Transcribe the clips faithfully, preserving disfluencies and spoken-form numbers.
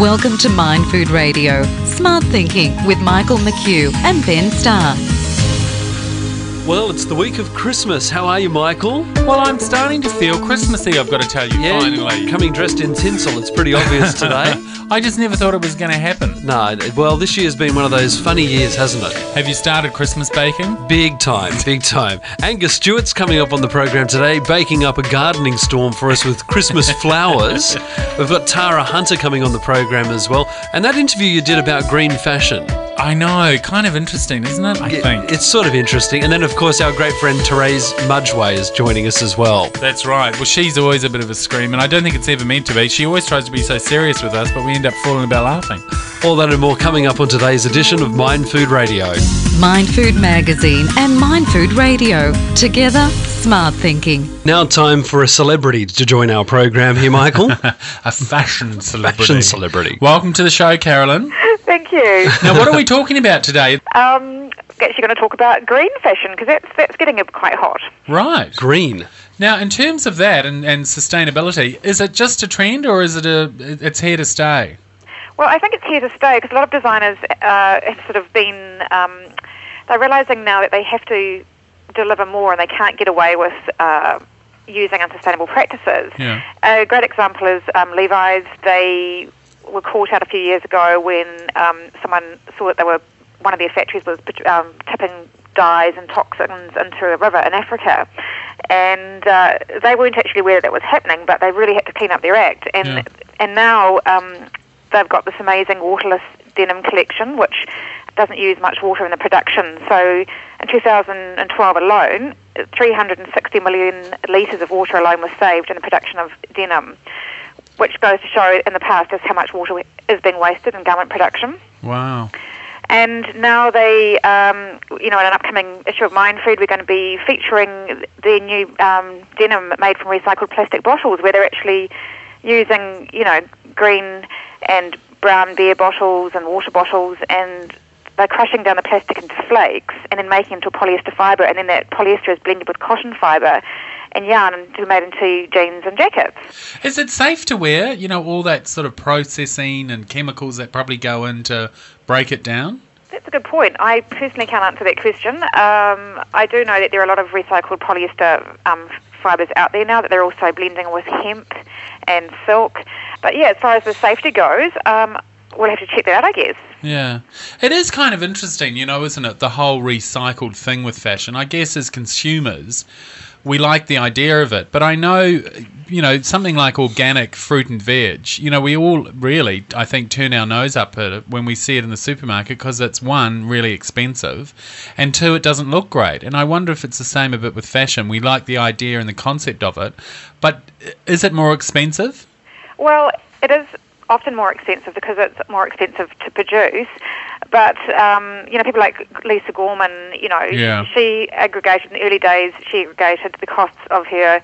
Welcome to Mind Food Radio, Smart Thinking with Michael McHugh and Ben Starr. Well, it's the week of Christmas. How are you, Michael? Well, I'm starting to feel Christmassy, I've got to tell you, Yeah, finally. coming dressed in tinsel. It's pretty obvious today. I just never thought it was going to happen. No, well, this year's been one of those funny years, hasn't it? Have you started Christmas baking? Big time, big time. Angus Stewart's coming up on the program today, baking up a gardening storm for us with Christmas flowers. We've got Tara Hunter coming on the program as well. And that interview you did about green fashion. I know, kind of interesting, isn't it? I It- think. It's sort of interesting. And then, of course, our great friend Therese Mudgeway is joining us as well. That's right. Well, she's always a bit of a scream, and I don't think it's ever meant to be. She always tries to be so serious with us, but we end up falling about laughing. All that and more coming up on today's edition of Mind Food Radio. Mind Food Magazine and Mind Food Radio. Together, smart thinking. Now time for a celebrity to join our program here, Michael. A fashion celebrity. Fashion celebrity. Welcome to the show, Carolyn. Thank you. Now, what are we talking about today? Um, actually going to talk about green fashion because that's, that's getting quite hot. Right. Green. Now, in terms of that and, and sustainability, is it just a trend or is it a? It's here to stay? Well, I think it's here to stay because a lot of designers uh, have sort of been, um, they're realising now that they have to deliver more and they can't get away with uh, using unsustainable practices. Yeah. A great example is um, Levi's. They were caught out a few years ago when um, someone saw that they were, one of their factories was um, tipping dyes and toxins into a river in Africa. And uh, they weren't actually aware that was happening, but they really had to clean up their act. And Yeah. and now um, they've got this amazing waterless denim collection, which doesn't use much water in the production. So in two thousand twelve alone, three hundred sixty million litres of water alone was saved in the production of denim, which goes to show in the past just how much water has been wasted in garment production. Wow. And now they, um, you know, in an upcoming issue of Mind Food, we're going to be featuring their new um, denim made from recycled plastic bottles, where they're actually using, you know, green and brown beer bottles and water bottles, and they're crushing down the plastic into flakes and then making it into a polyester fibre, and then that polyester is blended with cotton fibre and yarn and to be made into jeans and jackets. Is it safe to wear, you know, all that sort of processing and chemicals that probably go in to break it down? That's a good point. I personally can't answer that question. Um, I do know that there are a lot of recycled polyester um, fibres out there now that they're also blending with hemp and silk. But yeah, as far as the safety goes, um, we'll have to check that out, I guess. Yeah. It is kind of interesting, you know, isn't it? The whole recycled thing with fashion. I guess as consumers, we like the idea of it. But I know, you know, something like organic fruit and veg, you know, we all really, I think, turn our nose up at it when we see it in the supermarket because it's, one, really expensive, and two, it doesn't look great. And I wonder if it's the same a bit with fashion. We like the idea and the concept of it, but is it more expensive? Well, it is often more expensive because it's more expensive to produce. But, um, you know, people like Lisa Gorman, you know, Yeah. she aggregated in the early days, she aggregated the costs of her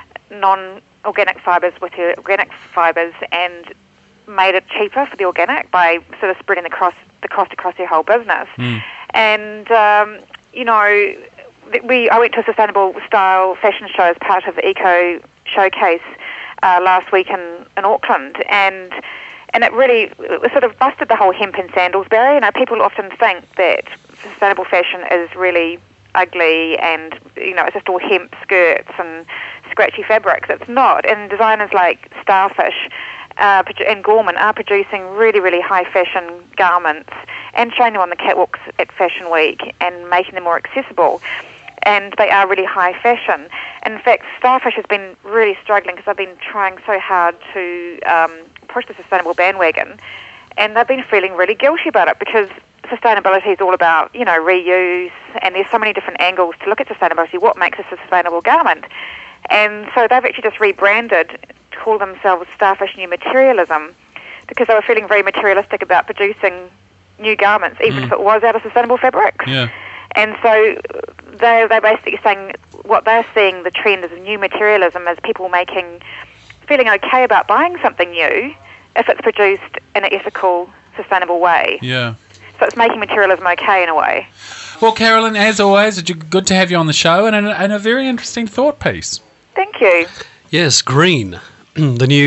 non-organic fibres with her organic fibres and made it cheaper for the organic by sort of spreading the cost, the cost across her whole business. Mm. And, um, you know, we I went to a sustainable style fashion show as part of the Eco Showcase uh, last week in, in Auckland, and and it really it sort of busted the whole hemp and sandals barrier. You know, people often think that sustainable fashion is really ugly and, you know, it's just all hemp skirts and scratchy fabrics. It's not. And designers like Starfish uh, and Gorman are producing really, really high fashion garments and showing them on the catwalks at Fashion Week and making them more accessible. And they are really high fashion. In fact, Starfish has been really struggling because they've been trying so hard to um, push the sustainable bandwagon, and they've been feeling really guilty about it because sustainability is all about, you know, reuse, and there's so many different angles to look at sustainability. What makes a sustainable garment? And so they've actually just rebranded to call themselves Starfish New Materialism because they were feeling very materialistic about producing new garments, even Mm. if it was out of sustainable fabrics. Yeah. And so they, they're basically saying what they're seeing, the trend is new materialism, as people making, feeling okay about buying something new if it's produced in an ethical, sustainable way. Yeah. So it's making materialism okay in a way. Well, Carolyn, as always, it's good to have you on the show, and a, and a very interesting thought piece. Thank you. Yes, green. The new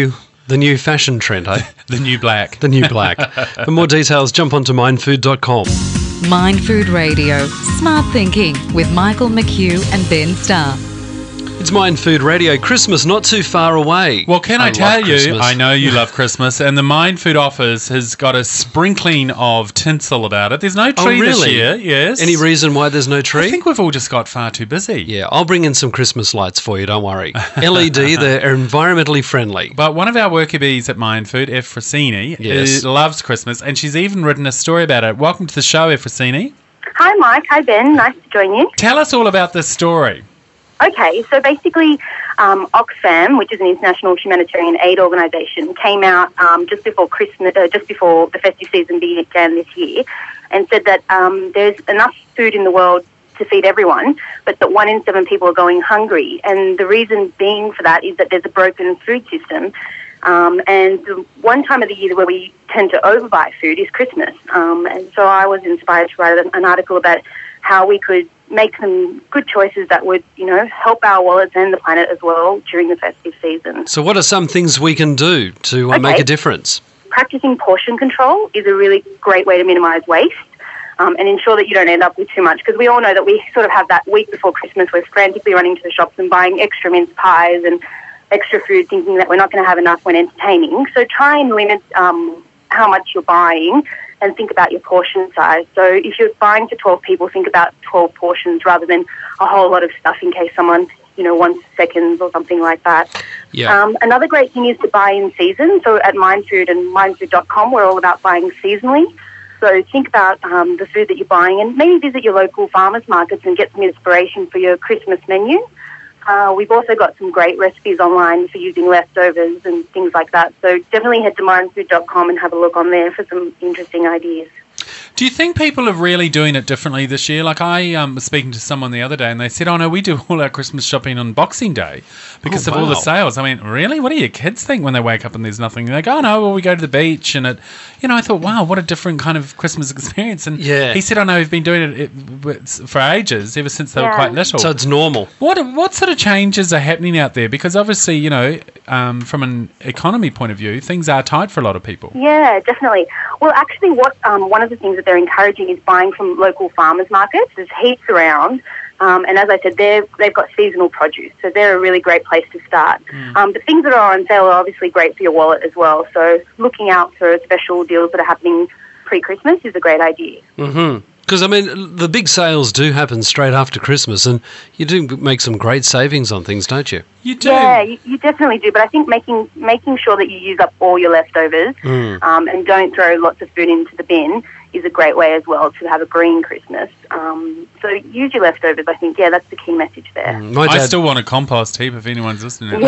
The new fashion trend, eh? The new black. The new black. For more details, jump onto mindfood dot com. Mind Food Radio, Smart Thinking with Michael McHugh and Ben Starr. It's Mind Food Radio. Christmas not too far away. Well, can I, I tell love you, Christmas. I know you love Christmas, and the Mind Food office has got a sprinkling of tinsel about it. There's no Oh, tree this really? year, yes. Any reason why there's no tree? I think we've all just got far too busy. Yeah, I'll bring in some Christmas lights for you, don't worry. L E D, they're environmentally friendly. But one of our worker bees at Mind Food, Efrosini, Yes. uh, loves Christmas, and she's even written a story about it. Welcome to the show, Efrosini. Hi, Mike. Hi, Ben. Nice to join you. Tell us all about this story. Okay, so basically, um, Oxfam, which is an international humanitarian aid organisation, came out um, just before Christmas, uh, just before the festive season began this year, and said that um, there's enough food in the world to feed everyone, but that one in seven people are going hungry. And the reason being for that is that there's a broken food system. Um, and the one time of the year where we tend to overbuy food is Christmas. Um, and so I was inspired to write an article about how we could make some good choices that would, you know, help our wallets and the planet as well during the festive season. So what are some things we can do to uh, Okay. make a difference? Practicing portion control is a really great way to minimise waste um, and ensure that you don't end up with too much, because we all know that we sort of have that week before Christmas, we're frantically running to the shops and buying extra mince pies and extra food, thinking that we're not going to have enough when entertaining. So try and limit um, how much you're buying and think about your portion size. So if you're buying for twelve people, think about twelve portions rather than a whole lot of stuff in case someone, you know, wants seconds or something like that. Yeah. Um, another great thing is to buy in season. So at Mindfood and mindfood dot com, we're all about buying seasonally. So think about um, the food that you're buying and maybe visit your local farmers markets and get some inspiration for your Christmas menu. Uh, we've also got some great recipes online for using leftovers and things like that. So definitely head to mindfood dot com and have a look on there for some interesting ideas. Do you think people are really doing it differently this year? Like I um, was speaking to someone the other day and they said, oh no, we do all our Christmas shopping on Boxing Day because Oh, of all the wow. sales. I mean, really? What do your kids think when they wake up and there's nothing? They go, oh no, well we go to the beach and it, you know, I thought, wow, what a different kind of Christmas experience. And Yeah. he said, oh no, we've been doing it it- for ages, ever since they were Yeah. quite little. So it's normal. What what sort of changes are happening out there? Because obviously, you know, um, from an economy point of view, things are tight for a lot of people. Yeah, definitely. Well, actually, what um, one of the things that they're encouraging is buying from local farmers markets. There's heaps around, um, and as I said, they're, they've got seasonal produce, so they're a really great place to start. Um, but things that are on sale are obviously great for your wallet as well. So looking out for special deals that are happening pre-Christmas is a great idea. Mm-hmm. Because, I mean, the big sales do happen straight after Christmas, and you do make some great savings on things, don't you? You do. Yeah, you, you definitely do. But I think making making sure that you use up all your leftovers Mm. um, and don't throw lots of food into the bin is a great way as well to have a green Christmas. Um, so use your leftovers. I think, yeah, that's the key message there. My I dad, still want a compost heap if anyone's listening.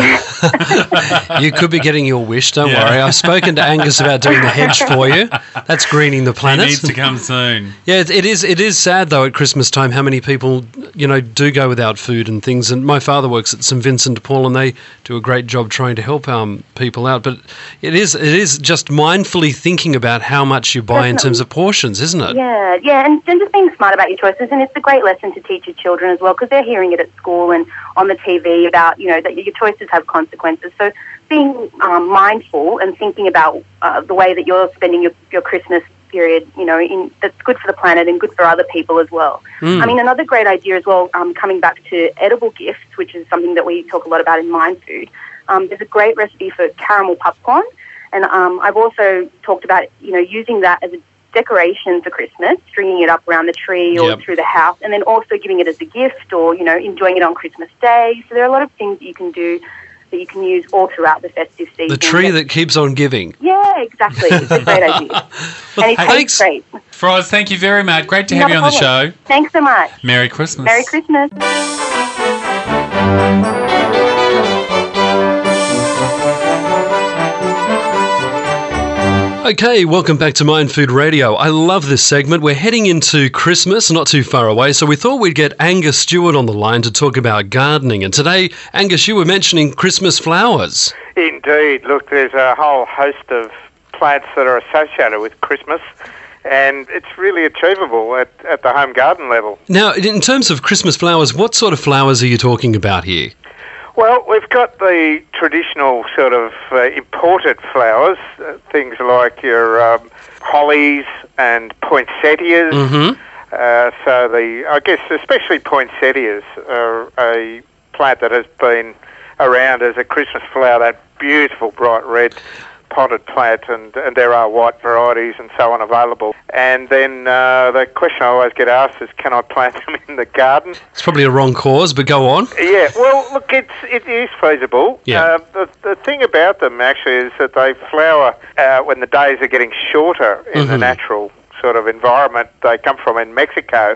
you could be getting your wish, don't Yeah. worry. I've spoken to Angus about doing the hedge for you. That's greening the He planet. needs to come soon. Yeah, it, it is. It is sad though at Christmas time how many people, you know, do go without food and things. And my father works at Saint Vincent de Paul, and they do a great job trying to help um people out. But it is it is just mindfully thinking about how much you buy in Definitely. terms of portions, isn't it? Yeah, yeah, and, and just being smart about your choices. And it's a great lesson to teach your children as well, because they're hearing it at school and on the T V about, you know, that your choices have consequences. So being um, mindful and thinking about uh, the way that you're spending your, your Christmas period, you know, in, that's good for the planet and good for other people as well. Mm. I mean, another great idea as well, um, coming back to edible gifts, which is something that we talk a lot about in Mind Food, um, there's a great recipe for caramel popcorn. And um, I've also talked about, you know, using that as a decoration for Christmas, stringing it up around the tree or Yep. through the house, and then also giving it as a gift or, you know, enjoying it on Christmas Day. So there are a lot of things that you can do that you can use all throughout the festive season. The tree that keeps on giving. Yeah, exactly. It's a great idea. And it Thanks. tastes great. Froz, thank you very much. Great to have Not you a on the problem. show. Thanks so much. Merry Christmas. Merry Christmas. Okay, welcome back to Mind Food Radio. I love this segment. We're heading into Christmas, not too far away, so we thought we'd get Angus Stewart on the line to talk about gardening. And today, Angus, you were mentioning Christmas flowers. Indeed. Look, there's a whole host of plants that are associated with Christmas, and it's really achievable at, at the home garden level. Now, in terms of Christmas flowers, what sort of flowers are you talking about here? Well, we've got the traditional sort of uh, imported flowers, uh, things like your um, hollies and poinsettias. Mm-hmm. Uh, so the, I guess especially poinsettias are a plant that has been around as a Christmas flower, that beautiful bright red potted plant, and, and there are white varieties and so on available. And then uh, the question I always get asked is, can I plant them in the garden? It's probably a wrong cause, but go on. Yeah, well, look, it's, it is feasible. Yeah. Uh, the, the thing about them actually is that they flower uh, when the days are getting shorter in Mm-hmm. the natural sort of environment they come from in Mexico.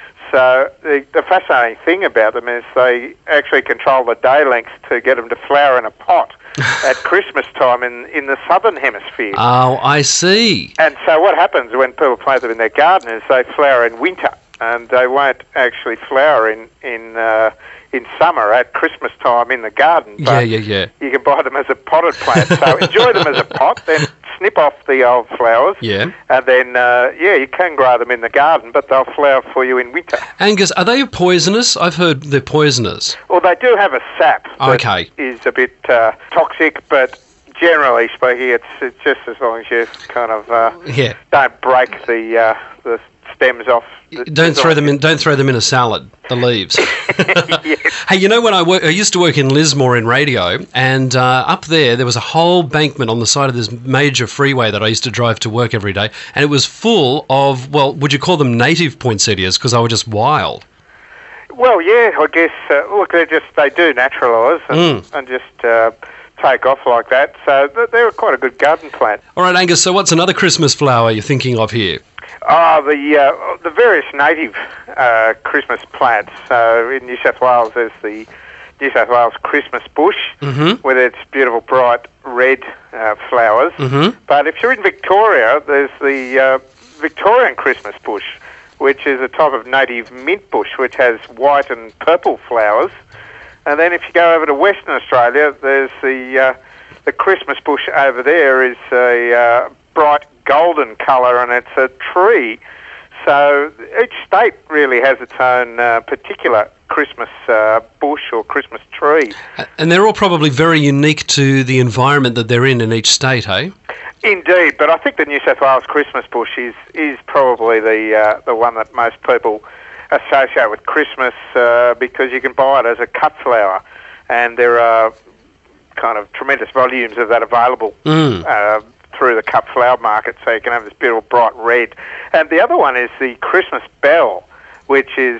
So the, the fascinating thing about them is they actually control the day length to get them to flower in a pot at Christmas time in, in the southern hemisphere. Oh, I see. And so what happens when people plant them in their garden is they flower in winter, and they won't actually flower in in uh, in summer at Christmas time in the garden. Yeah, But yeah, yeah. you can buy them as a potted plant. So enjoy them as a pot, then snip off the old flowers, Yeah. and then uh, yeah, you can grow them in the garden, but they'll flower for you in winter. Angus, are they poisonous? I've heard they're poisonous. Well, they do have a sap that Okay. is a bit uh, toxic, but generally speaking, it's, it's just as long as you kind of uh, Yeah. don't break the uh, the stems off. the- Don't throw them in. Don't throw them in a salad. The leaves. Yes. Hey, you know when I work, I used to work in Lismore in radio, and uh, up there there was a whole bankment on the side of this major freeway that I used to drive to work every day, and it was full of, well, would you call them native poinsettias? Because they were just wild. Well, yeah, I guess. Uh, look, they just they do naturalise and, Mm. and just uh, take off like that. So th- they're quite a good garden plant. All right, Angus. So what's another Christmas flower you're thinking of here? Ah, the uh, the various native uh, Christmas plants. So in New South Wales, there's the New South Wales Christmas bush Mm-hmm. with its beautiful bright red uh, flowers. Mm-hmm. But if you're in Victoria, there's the uh, Victorian Christmas bush, which is a type of native mint bush which has white and purple flowers. And then if you go over to Western Australia, there's the uh, the Christmas bush over there is a uh, bright golden colour, and it's a tree. So each state really has its own uh, particular Christmas uh, bush or Christmas tree. And they're all probably very unique to the environment that they're in in each state, hey? Indeed, but I think the New South Wales Christmas bush is, is probably the uh, the one that most people associate with Christmas uh, because you can buy it as a cut flower, and there are kind of tremendous volumes of that available Mm. uh, through the cut flower market, so you can have this beautiful bright red. And the other one is the Christmas bell, which is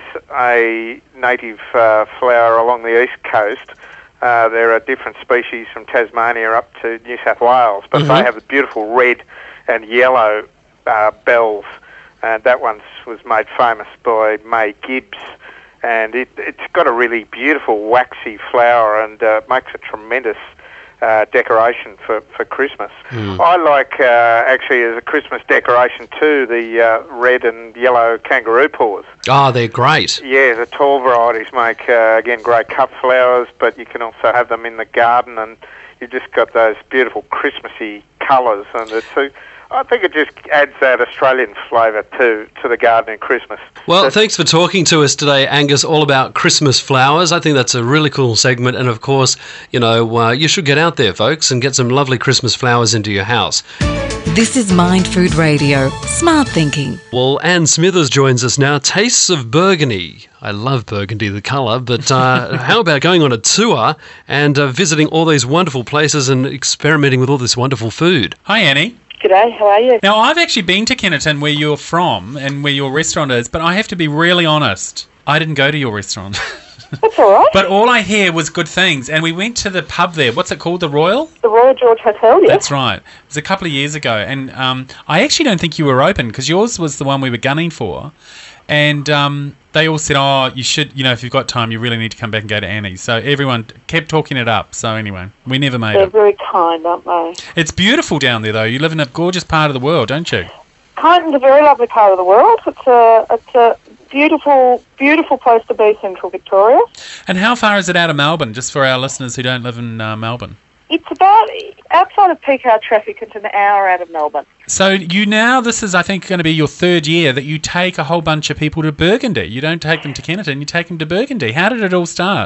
a native uh, flower along the east coast. Uh, there are different species from Tasmania up to New South Wales, but Mhm. they have the beautiful red and yellow uh, bells, and that one was made famous by May Gibbs. And it, it's got a really beautiful waxy flower, and uh, makes a tremendous uh, decoration for, for Christmas. Mm. I like, uh, actually, as a Christmas decoration too, the uh, red and yellow kangaroo paws. Oh, they're great. Yeah, the tall varieties make, uh, again, great cut flowers, but you can also have them in the garden, and you've just got those beautiful Christmassy colours, and it's a, I think it just adds that Australian flavour to, to the garden at Christmas. Well, But- thanks for talking to us today, Angus, all about Christmas flowers. I think that's a really cool segment. And, of course, you know, uh, you should get out there, folks, and get some lovely Christmas flowers into your house. This is Mind Food Radio. Smart thinking. Well, Anne Smithers joins us now. Tastes of Burgundy. I love burgundy, the colour, but uh, how about going on a tour and uh, visiting all these wonderful places and experimenting with all this wonderful food? Hi, Annie. G'day, how are you? Now, I've actually been to Kennerton, where you're from and where your restaurant is, but I have to be really honest. I didn't go to your restaurant. That's all right. But all I hear was good things. And we went to the pub there. What's it called? The Royal? The Royal George Hotel, yes? That's right. It was a couple of years ago. And um, I actually don't think you were open, because yours was the one we were gunning for. And um, they all said, oh, you should, you know, if you've got time, you really need to come back and go to Annie's. So everyone kept talking it up. So anyway, we never made They're it. very kind, aren't they? It's beautiful down there, though. You live in a gorgeous part of the world, don't you? Kyneton's a very lovely part of the world. It's a, it's a beautiful, beautiful place to be, Central Victoria. And how far is it out of Melbourne, just for our listeners who don't live in uh, Melbourne? It's about, outside of peak hour traffic, it's an hour out of Melbourne. So you now, this is, I think, going to be your third year that you take a whole bunch of people to Burgundy. You don't take them to Kennerton, you take them to Burgundy. How did it all start?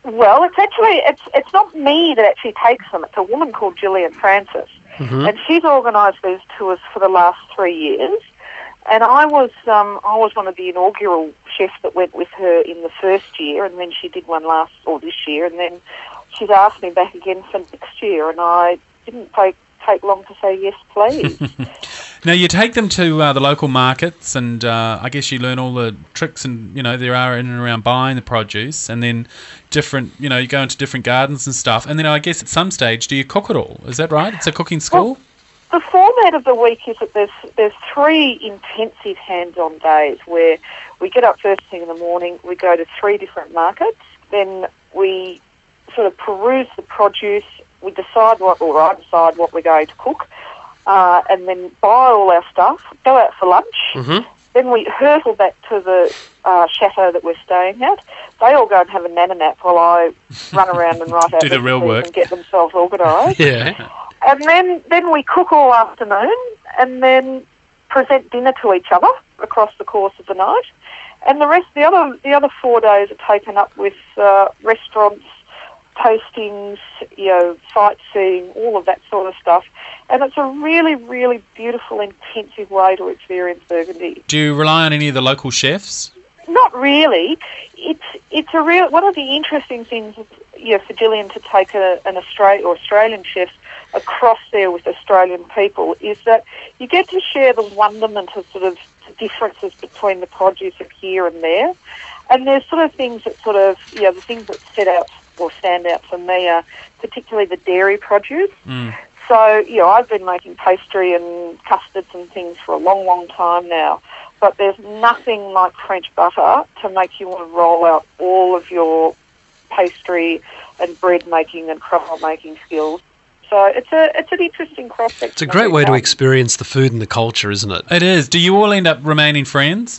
Well, it's actually it's it's not me that actually takes them. It's a woman called Gillian Francis, Mm-hmm. and she's organised these tours for the last three years. And I was um, I was one of the inaugural chefs that went with her in the first year, and then she did one last or this year, and then she's asked me back again for next year, and I didn't take take long to say yes, please. Now, you take them to uh, the local markets, and uh, I guess you learn all the tricks and, you know, there are in and around buying the produce, and then different, you know, you go into different gardens and stuff, and then I guess at some stage, do you cook it all? Is that right? It's a cooking school? Well, the format of the week is that there's there's three intensive hands-on days where we get up first thing in the morning, we go to three different markets, then we sort of peruse the produce, we decide what, or I decide what we're going to cook, uh, and then buy all our stuff, go out for lunch, Mm-hmm. then we hurtle back to the uh, chateau that we're staying at. They all go and have a nana nap while I run around and write out Do the real recipes work. and get themselves organised. Yeah. And then, then we cook all afternoon and then present dinner to each other across the course of the night. And the rest, the other, the other four days are taken up with uh, restaurants, tastings, you know, sightseeing, all of that sort of stuff. And it's a really, really beautiful, intensive way to experience Burgundy. Do you rely on any of the local chefs? Not really. It's it's a real one of the interesting things, you know, for Gillian to take a, an Australian or Australian chef across there with Australian people is that you get to share the wonderment of sort of the differences between the produce of here and there, and there's sort of things that sort of, you know, the things that set out or stand out for me are particularly the dairy produce. Mm. So, you know, I've been making pastry and custards and things for a long, long time now, but there's nothing like French butter to make you want to roll out all of your pastry and bread making and croissant making skills. So it's a it's an interesting cross-section. It's a great way to experience the food and the culture, isn't it? It is. Do you all end up remaining friends?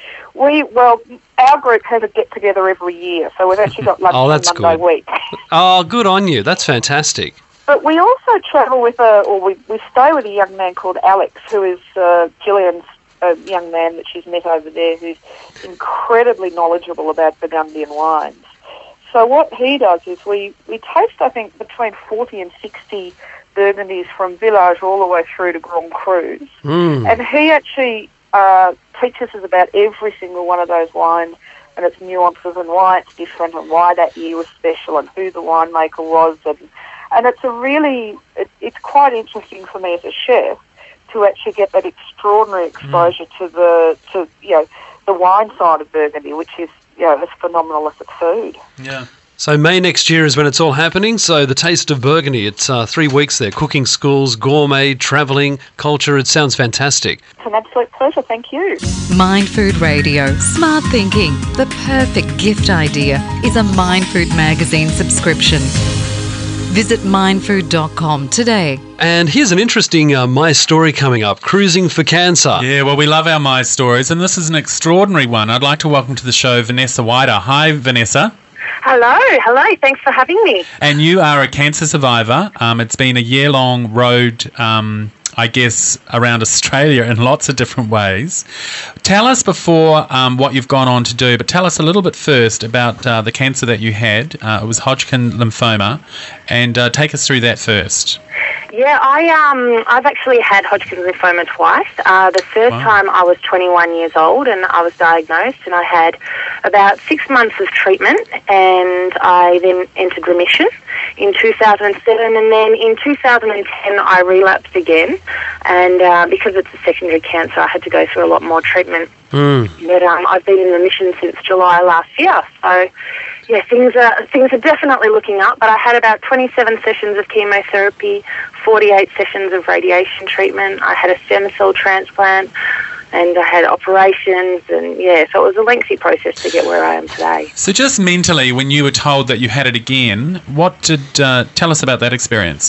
We, well, our group has a get-together every year, so we've actually got lunch Oh, on that's Monday good. week. Oh, good on you. That's fantastic. But we also travel with a, or we, we stay with a young man called Alex, who is uh, Gillian's uh, young man that she's met over there, who's incredibly knowledgeable about Burgundian wines. So what he does is we, we taste, I think, between forty and sixty Burgundies from Village all the way through to Grand Cru. Mm. And he actually uh, teaches us about every single one of those wines and its nuances and why it's different and why that year was special and who the winemaker was. And, and it's a really, it, it's quite interesting for me as a chef to actually get that extraordinary exposure mm. to the, to, you know, the wine side of Burgundy, which is, you know, as phenomenal as its food. Yeah. So May next year is when it's all happening. So the Taste of Burgundy, it's uh, three weeks there. Cooking schools, gourmet, travelling, culture. It sounds fantastic. It's an absolute pleasure. Thank you. Mind Food Radio. Smart thinking. The perfect gift idea is a Mind Food magazine subscription. Visit mind food dot com today. And here's an interesting uh, My Story coming up, Cruising for Cancer. Yeah, well, we love our My Stories, and this is an extraordinary one. I'd like to welcome to the show Vanessa Wider. Hi, Vanessa. Hello, hello. Thanks for having me. And you are a cancer survivor. Um, it's been a year-long road, um, I guess, around Australia in lots of different ways. Tell us before um, what you've gone on to do, but tell us a little bit first about uh, the cancer that you had. Uh, it was Hodgkin lymphoma, and uh, take us through that first. Yeah, I um, I've actually had Hodgkin's lymphoma twice. Uh, the first Wow. time I was twenty-one years old and I was diagnosed, and I had about six months of treatment, and I then entered remission in two thousand seven, and then in two thousand ten I relapsed again, and uh, because it's a secondary cancer, I had to go through a lot more treatment. Mm. But um, I've been in remission since July last year, so yeah, things are things are definitely looking up. But I had about twenty-seven sessions of chemotherapy, forty-eight sessions of radiation treatment. I had a stem cell transplant, and I had operations, and yeah, so it was a lengthy process to get where I am today. So just mentally, when you were told that you had it again, what did uh, tell us about that experience?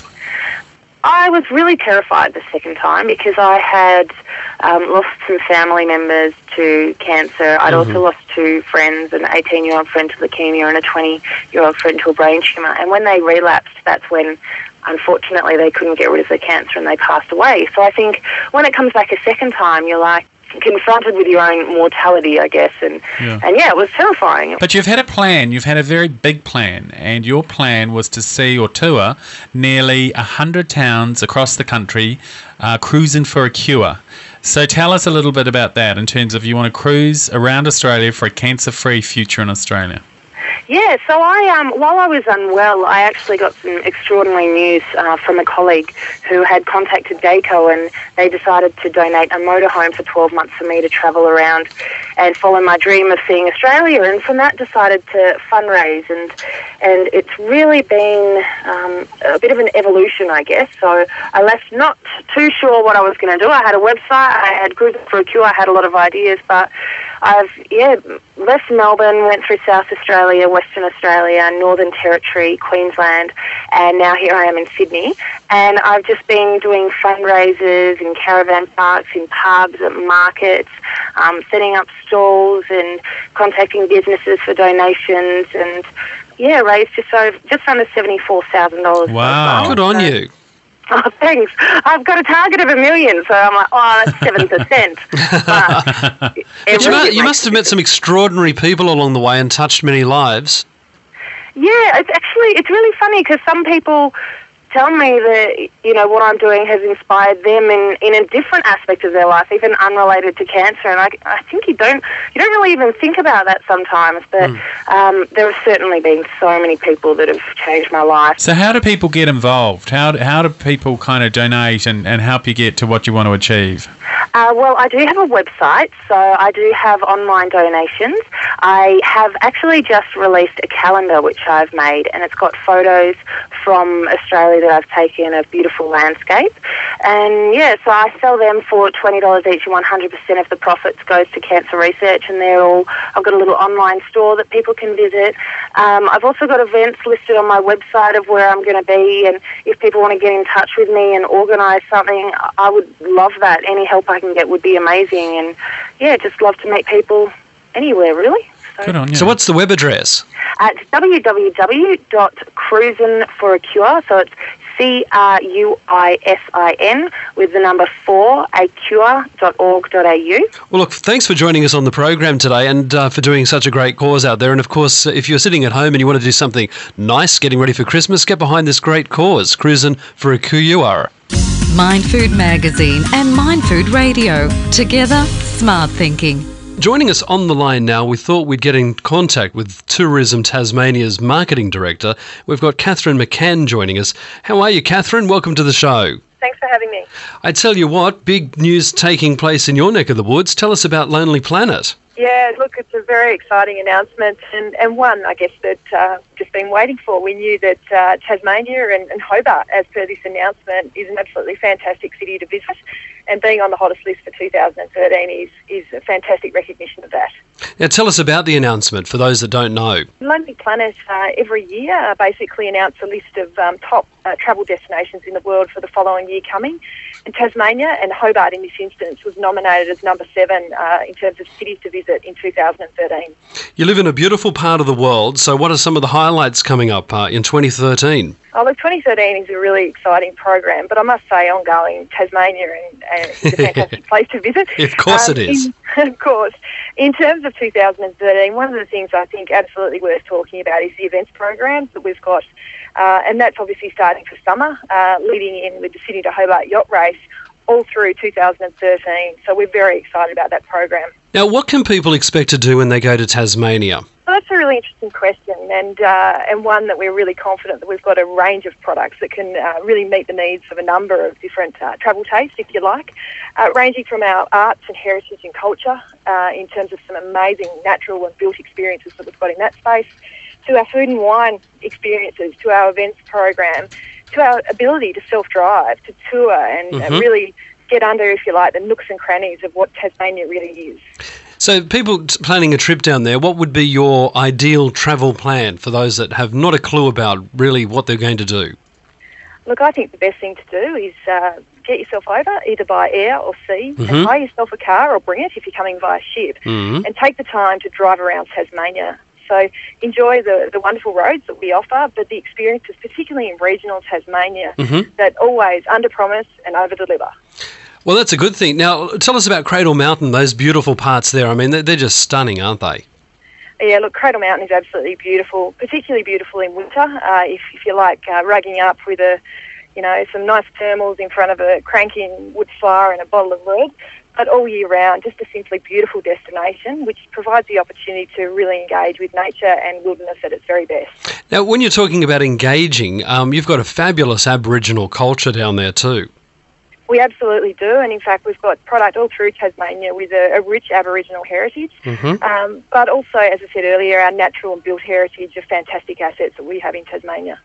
I was really terrified the second time because I had um, lost some family members to cancer. I'd Mm-hmm. also lost two friends, an eighteen-year-old friend to leukemia and a twenty-year-old friend to a brain tumour. And when they relapsed, that's when, unfortunately, they couldn't get rid of the cancer and they passed away. So I think when it comes back a second time, you're like, confronted with your own mortality, I guess, and Yeah. and yeah, it was terrifying. But you've had a plan, you've had a very big plan, and your plan was to see or tour nearly one hundred towns across the country, uh, cruising for a cure. So tell us a little bit about that in terms of you want to cruise around Australia for a cancer-free future in Australia. Yeah, so I, um, while I was unwell, I actually got some extraordinary news uh, from a colleague who had contacted Dayco, and they decided to donate a motorhome for twelve months for me to travel around and follow my dream of seeing Australia. And from that, decided to fundraise, and and it's really been um, a bit of an evolution, I guess. So I left not too sure what I was going to do. I had a website, I had Cruising for a Cure, I had a lot of ideas, but I've yeah left Melbourne, went through South Australia, Western Australia, Northern Territory, Queensland, and now here I am in Sydney. And I've just been doing fundraisers in caravan parks, in pubs, at markets, um, setting up stalls and contacting businesses for donations, and yeah, raised just over, just under seventy-four thousand dollars. Wow. Good on you. Oh, thanks. I've got a target of a million, so I'm like, oh, that's seven percent. But you, mu- you must have met some extraordinary people along the way and touched many lives. Yeah, it's actually, it's really funny because some people tell me that, you know, what I'm doing has inspired them in, in a different aspect of their life, even unrelated to cancer. And I, I think you don't you don't really even think about that sometimes. But mm. um, there have certainly been so many people that have changed my life. So how do people get involved? How do, how do people kind of donate and, and help you get to what you want to achieve? Uh, well, I do have a website, so I do have online donations. I have actually just released a calendar which I've made, and it's got photos from Australia that I've taken of beautiful landscape. And yeah, so I sell them for twenty dollars each, and one hundred percent of the profits goes to cancer research, and they're all, I've got a little online store that people can visit. Um, I've also got events listed on my website of where I'm going to be, and if people want to get in touch with me and organise something, I would love that. Any help I can get would be amazing, and yeah, just love to meet people anywhere, really. So, Good on you. So what's the web address? At w w w dot cruisin for a cure, so it's C R U I S I N with the number four, a cure dot org dot a u. Well, look, thanks for joining us on the program today and uh, for doing such a great cause out there. And, of course, if you're sitting at home and you want to do something nice, getting ready for Christmas, get behind this great cause, Cruisin' for a Cure. Mind Food Magazine and Mind Food Radio. Together, smart thinking. Joining us on the line now, we thought we'd get in contact with Tourism Tasmania's Marketing Director. We've got Catherine McCann joining us. How are you, Catherine? Welcome to the show. Thanks for having me. I tell you what, big news taking place in your neck of the woods. Tell us about Lonely Planet. Yeah, look, it's a very exciting announcement, and, and one, I guess, that uh, just been waiting for. We knew that uh, Tasmania and, and Hobart, as per this announcement, is an absolutely fantastic city to visit, and being on the hottest list for two thousand thirteen is, is a fantastic recognition of that. Now, tell us about the announcement for those that don't know. Lonely Planet uh, every year uh, basically announce a list of um, top uh, travel destinations in the world for the following year coming. And Tasmania, and Hobart in this instance, was nominated as number seven uh, in terms of cities to visit in two thousand thirteen. You live in a beautiful part of the world, so what are some of the highlights coming up uh, in twenty thirteen? Oh, look, twenty thirteen is a really exciting program, but I must say ongoing, Tasmania and, and is a fantastic place to visit. Of course um, it is. In, of course. In terms of two thousand thirteen, one of the things I think absolutely worth talking about is the events programs that we've got. Uh, and that's obviously starting for summer, uh, leading in with the Sydney to Hobart Yacht Race all through two thousand thirteen. So we're very excited about that program. Now, what can people expect to do when they go to Tasmania? Well, that's a really interesting question, and uh, and one that we're really confident that we've got a range of products that can uh, really meet the needs of a number of different uh, travel tastes, if you like, uh, ranging from our arts and heritage and culture uh, in terms of some amazing natural and built experiences that we've got in that space, to our food and wine experiences, to our events program, to our ability to self-drive, to tour and, mm-hmm. and really get under, if you like, the nooks and crannies of what Tasmania really is. So people t- planning a trip down there, what would be your ideal travel plan for those that have not a clue about really what they're going to do? Look, I think the best thing to do is uh, get yourself over either by air or sea mm-hmm. and hire yourself a car or bring it if you're coming via ship mm-hmm. and take the time to drive around Tasmania. So enjoy the, the wonderful roads that we offer, but the experiences, particularly in regional Tasmania, mm-hmm. that always under-promise and over-deliver. Well, that's a good thing. Now, tell us about Cradle Mountain, those beautiful parts there. I mean, they're, they're just stunning, aren't they? Yeah, look, Cradle Mountain is absolutely beautiful, particularly beautiful in winter. Uh, if, if you like uh, rugging up with a, you know, some nice thermals in front of a cranking wood fire and a bottle of red. But all year round, just a simply beautiful destination, which provides the opportunity to really engage with nature and wilderness at its very best. Now, when you're talking about engaging, um, you've got a fabulous Aboriginal culture down there too. We absolutely do, and in fact we've got product all through Tasmania with a, a rich Aboriginal heritage, Mm-hmm. um, but also, as I said earlier, our natural and built heritage are fantastic assets that we have in Tasmania.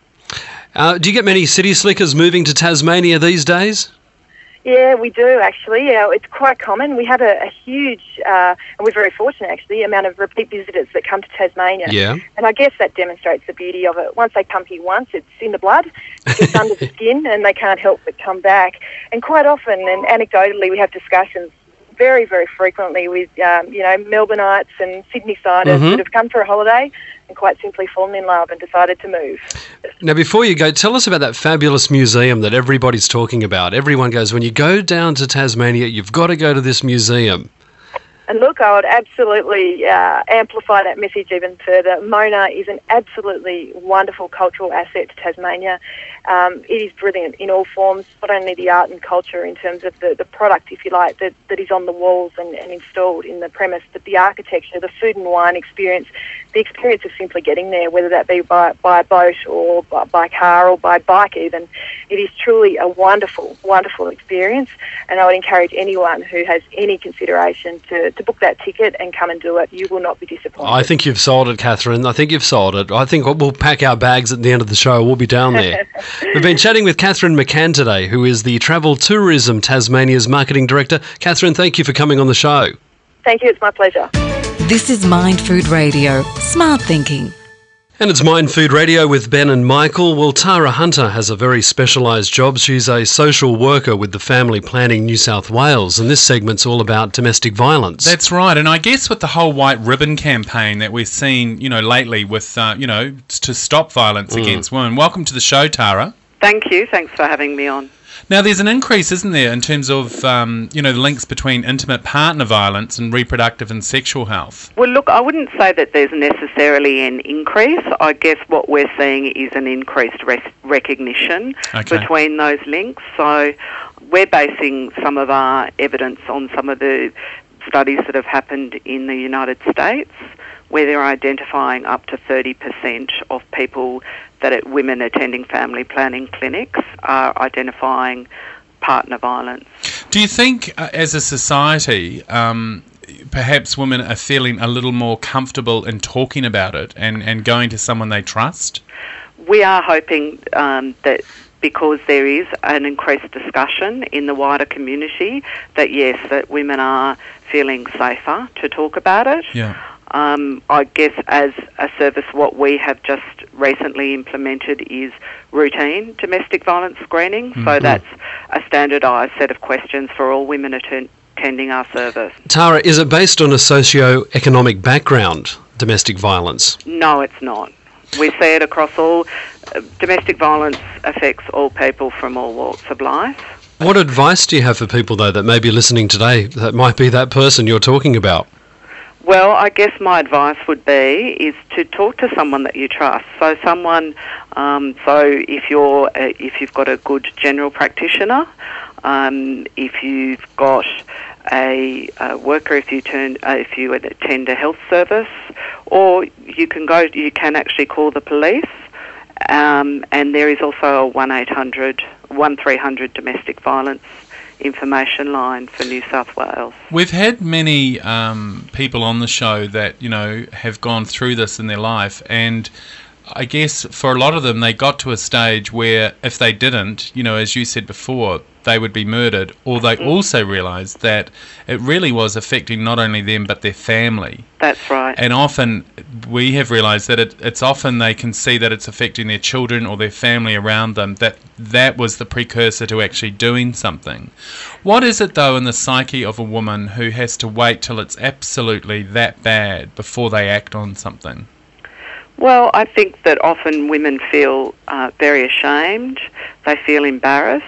Uh, do you get many city slickers moving to Tasmania these days? Yeah, we do actually. Yeah, it's quite common. We have a, a huge, uh, and we're very fortunate actually, amount of repeat visitors that come to Tasmania. Yeah. And I guess that demonstrates the beauty of it. Once they come here once, it's in the blood, it's under the skin, and they can't help but come back. And quite often, and anecdotally, we have discussions very, very frequently with, um, you know, Melbourneites and Sydney-siders Mhm. that have come for a holiday and quite simply fallen in love and decided to move. Now, before you go, tell us about that fabulous museum that everybody's talking about. Everyone goes, when you go down to Tasmania, you've got to go to this museum. And look, I would absolutely uh, amplify that message even further. Mona is an absolutely wonderful cultural asset to Tasmania. Um, it is brilliant in all forms, not only the art and culture in terms of the, the product, if you like, that, that is on the walls and, and installed in the premise, but the architecture, the food and wine experience, the experience of simply getting there, whether that be by, by boat or by, by car or by bike even. It is truly a wonderful, wonderful experience, and I would encourage anyone who has any consideration to, to book that ticket and come and do it. You will not be disappointed. I think you've sold it, Catherine. I think you've sold it. I think we'll pack our bags at the end of the show. We'll be down there. We've been chatting with Catherine McCann today, who is the Travel Tourism Tasmania's Marketing Director. Catherine, thank you for coming on the show. Thank you. It's my pleasure. This is Mind Food Radio. Smart thinking. And it's Mind Food Radio with Ben and Michael. Well, Tara Hunter has a very specialised job. She's a social worker with the Family Planning New South Wales, and this segment's all about domestic violence. That's right, and I guess with the whole White Ribbon campaign that we've seen, you know, lately with, uh, you know, to stop violence Mm. against women. Welcome to the show, Tara. Thank you. Thanks for having me on. Now, there's an increase, isn't there, in terms of, um, you know, the links between intimate partner violence and reproductive and sexual health? Well, look, I wouldn't say that there's necessarily an increase. I guess what we're seeing is an increased res- recognition Okay. between those links. So we're basing some of our evidence on some of the studies that have happened in the United States, where they're identifying up to thirty percent of people that are women attending family planning clinics are identifying partner violence. Do you think, uh, as a society, um, perhaps women are feeling a little more comfortable in talking about it and, and going to someone they trust? We are hoping um, that because there is an increased discussion in the wider community, that yes, that women are feeling safer to talk about it. Yeah. Um, I guess as a service, what we have just recently implemented is routine domestic violence screening. So Mhm. that's a standardised set of questions for all women atten- attending our service. Tara, is it based on a socio-economic background, domestic violence? No, it's not. We see it across all. Uh, domestic violence affects all people from all walks of life. What advice do you have for people, though, that may be listening today that might be that person you're talking about? Well, I guess my advice would be is to talk to someone that you trust. So someone, um, so if you're uh, if you've got a good general practitioner, um, if you've got a, a worker, if you turn uh, if you attend a health service, or you can go, you can actually call the police. Um, and there is also a one eight hundred, one three hundred domestic violence information line for New South Wales. We've had many um, people on the show that, you know, have gone through this in their life, and I guess for a lot of them they got to a stage where if they didn't, you know, as you said before, they would be murdered, or they also realised that it really was affecting not only them but their family. That's right. And often we have realised that it, it's often they can see that it's affecting their children or their family around them, that that was the precursor to actually doing something. What is it, though, in the psyche of a woman who has to wait till it's absolutely that bad before they act on something? Well, I think that often women feel uh, very ashamed, they feel embarrassed,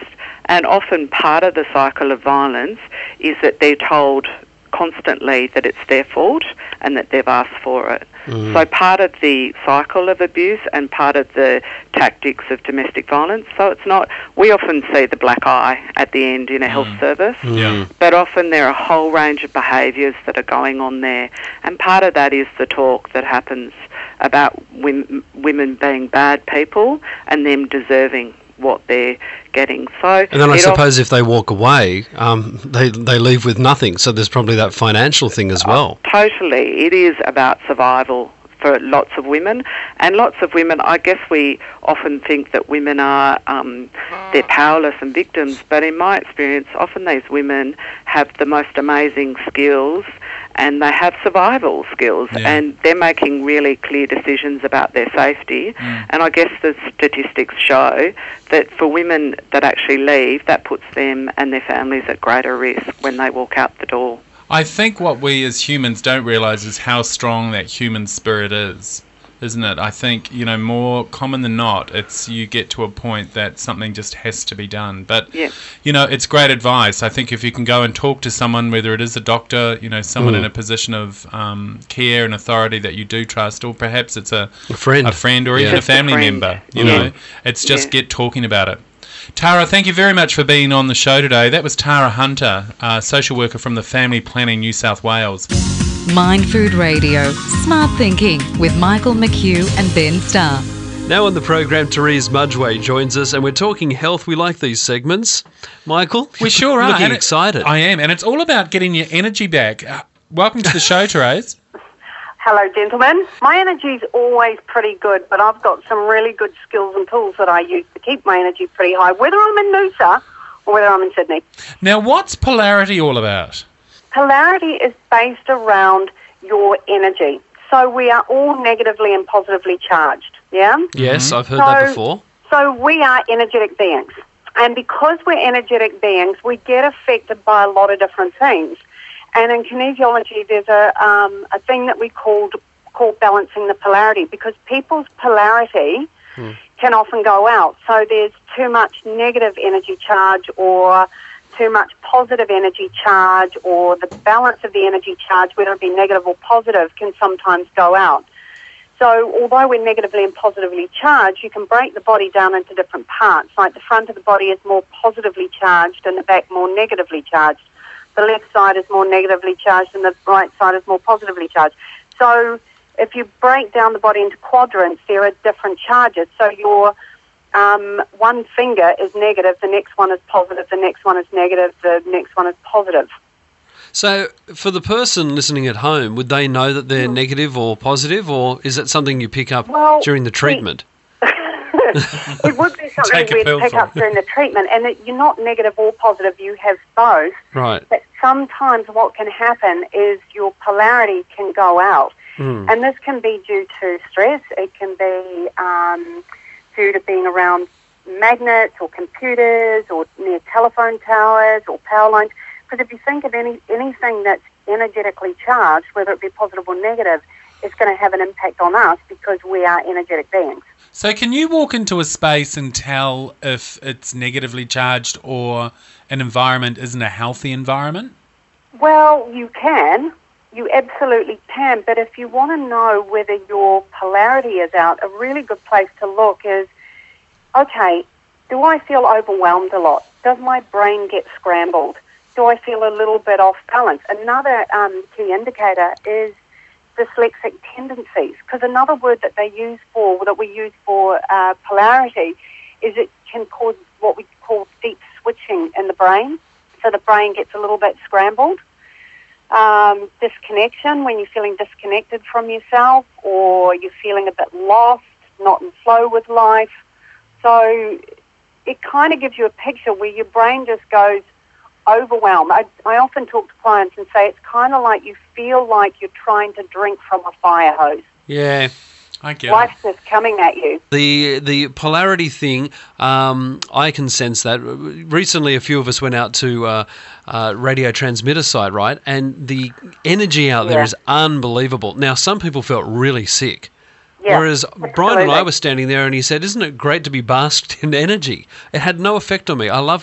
And often part of the cycle of violence is that they're told constantly that it's their fault and that they've asked for it. Mm. So part of the cycle of abuse and part of the tactics of domestic violence. So it's not, we often see the black eye at the end in a mm. health service, yeah. but often there are a whole range of behaviours that are going on there. And part of that is the talk that happens about women, women being bad people and them deserving what they're getting. So, and then I suppose if they walk away, um, they they leave with nothing. So there's probably that financial thing as well. Oh, totally, it is about survival for lots of women, and lots of women. I guess we often think that women are um, they're powerless and victims, but in my experience, often these women have the most amazing skills. And they have survival skills, yeah. and they're making really clear decisions about their safety. Mm. And I guess the statistics show that for women that actually leave, that puts them and their families at greater risk when they walk out the door. I think what we as humans don't realise is how strong that human spirit is, isn't it? I think, you know, more common than not, it's you get to a point that something just has to be done. But, yeah. you know, it's great advice. I think if you can go and talk to someone, whether it is a doctor, you know, someone mm. in a position of um, care and authority that you do trust, or perhaps it's a, a friend, a friend or yeah. even just a family a member, you yeah. know, it's just yeah. get talking about it. Tara, thank you very much for being on the show today. That was Tara Hunter, uh, social worker from the Family Planning New South Wales. Mind Food Radio, Smart Thinking with Michael McHugh and Ben Starr. Now on the program, Therese Mudgway joins us, and we're talking health. We like these segments. Michael, we sure are. Looking and excited. It, I am, and it's all about getting your energy back. Uh, welcome to the show, Therese. Hello, gentlemen. My energy's always pretty good, but I've got some really good skills and tools that I use to keep my energy pretty high, whether I'm in Noosa or whether I'm in Sydney. Now, what's polarity all about? Polarity is based around your energy. So we are all negatively and positively charged, yeah? Yes, mm-hmm. I've heard so, that before. So we are energetic beings. And because we're energetic beings, we get affected by a lot of different things. And in kinesiology, there's a um, a thing that we called call balancing the polarity, because people's polarity hmm. can often go out. So there's too much negative energy charge or too much positive energy charge, or the balance of the energy charge, whether it be negative or positive, can sometimes go out. So although we're negatively and positively charged, you can break the body down into different parts. Like the front of the body is more positively charged and the back more negatively charged. The left side is more negatively charged and the right side is more positively charged. So if you break down the body into quadrants, there are different charges. So your um, one finger is negative, the next one is positive, the next one is negative, the next one is positive. So for the person listening at home, would they know that they're mm. negative or positive, or is it something you pick up well, during the treatment? It would be something we'd pick up during the treatment, and that you're not negative or positive, you have both. Right. But sometimes what can happen is your polarity can go out, mm. and this can be due to stress, it can be um, due to being around magnets or computers or near telephone towers or power lines, because if you think of any anything that's energetically charged, whether it be positive or negative, it's going to have an impact on us because we are energetic beings. So can you walk into a space and tell if it's negatively charged or an environment isn't a healthy environment? Well, you can. You absolutely can. But if you want to know whether your polarity is out, a really good place to look is, okay, do I feel overwhelmed a lot? Does my brain get scrambled? Do I feel a little bit off balance? Another um, key indicator is dyslexic tendencies, because another word that they use for, that we use for uh, polarity, is it can cause what we call deep switching in the brain. So the brain gets a little bit scrambled. Um, disconnection, when you're feeling disconnected from yourself, or you're feeling a bit lost, not in flow with life. So it kind of gives you a picture where your brain just goes overwhelmed. I, I often talk to clients and say it's kind of like you feel like you're trying to drink from a fire hose. Yeah, I get Life's it. just coming at you. The the polarity thing, um, I can sense that. Recently, a few of us went out to uh, uh, radio transmitter site, right? And the energy out there Yeah. is unbelievable. Now, some people felt really sick. Yeah, Whereas absolutely. Brian and I were standing there and he said, isn't it great to be basked in energy? It had no effect on me. I loved it.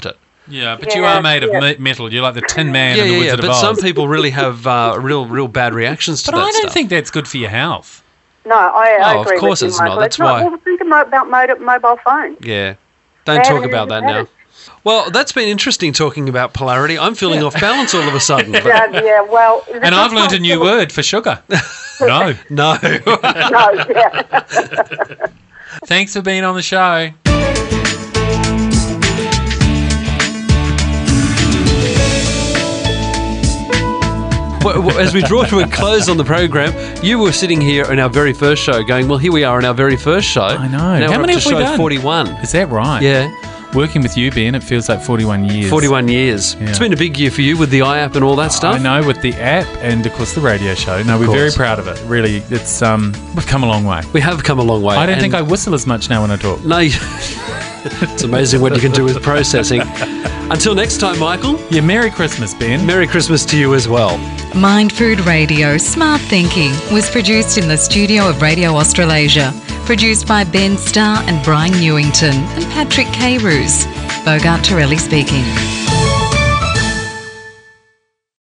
Yeah, but you Yeah, are made of yeah. me- metal. You're like the Tin Man Yeah, and the yeah, yeah. Wizard But of Oz. some people really have uh, real, real bad reactions to but that I don't stuff. think that's good for your health. No, I, I Oh, of agree course with you, it's not. Michael. That's not, why- Well, think about mo- mobile phones. Yeah. Don't Bad talk and about that bad. now. Well, that's been interesting talking about polarity. I'm feeling off balance all of a sudden. but- Yeah, yeah, well... And I've learned a new word for sugar. No. No. No, yeah. Thanks for being on the show. Well, well, as we draw to a close on the program, you were sitting here in our very first show going, well, here we are in our very first show. I know. Now How we're many up to have we show done? forty-one. Is that right? Yeah. Working with you, Ben, it feels like forty-one years. forty-one years. Yeah. It's been a big year for you with the i app and all that stuff. I know, with the app and, of course, the radio show. No, we're course. very proud of it. Really, it's um, we've come a long way. We have come a long way. I don't and- think I whistle as much now when I talk. No, you- it's amazing what you can do with processing. Until next time, Michael. Yeah, Merry Christmas, Ben. Merry Christmas to you as well. Mind Food Radio Smart Thinking was produced in the studio of Radio Australasia. Produced by Ben Starr and Brian Newington and Patrick K. Roos. Bogart Torelli speaking.